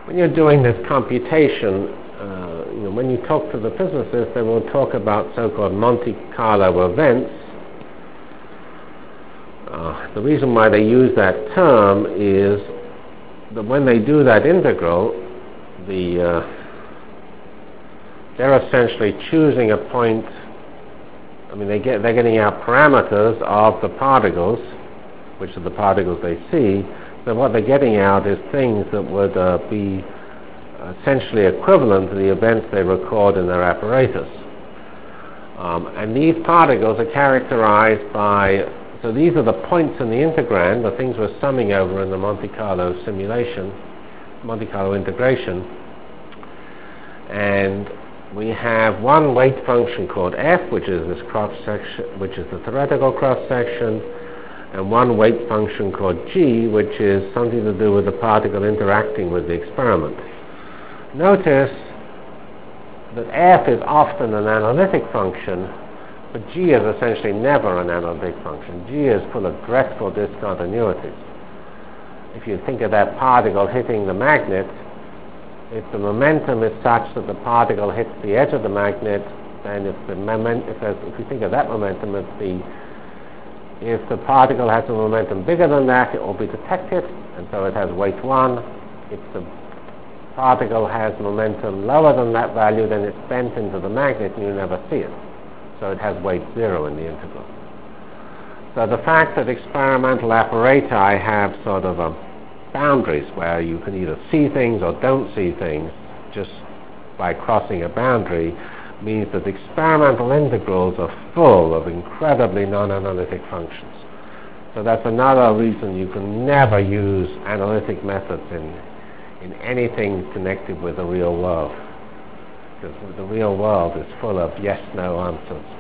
when you're doing this computation, when you talk to the physicists, they will talk about so-called Monte Carlo events. The reason why they use that term is that when they do that integral, they're essentially choosing a point. They're getting out parameters of the particles, which are the particles they see. So what they're getting out is things that would be essentially equivalent to the events they record in their apparatus. And these particles are characterized by, so these are the points in the integrand, the things we're summing over in the Monte Carlo simulation, Monte Carlo integration. And we have one weight function called f, which is this cross section, which is the theoretical cross section, and one weight function called g, which is something to do with the particle interacting with the experiment. Notice that f is often an analytic function, but g is essentially never an analytic function. G is full of dreadful discontinuities. If you think of that particle hitting the magnet, if the momentum is such that the particle hits the edge of the magnet, then if you think of that momentum, if the particle has a momentum bigger than that, it will be detected, and so it has weight 1. If the particle has momentum lower than that value, then it's bent into the magnet and you never see it. So it has weight 0 in the integral. So the fact that experimental apparati have sort of boundaries where you can either see things or don't see things just by crossing a boundary means that experimental integrals are full of incredibly non-analytic functions. So that's another reason you can never use analytic methods in anything connected with the real world, because the real world is full of yes-no answers.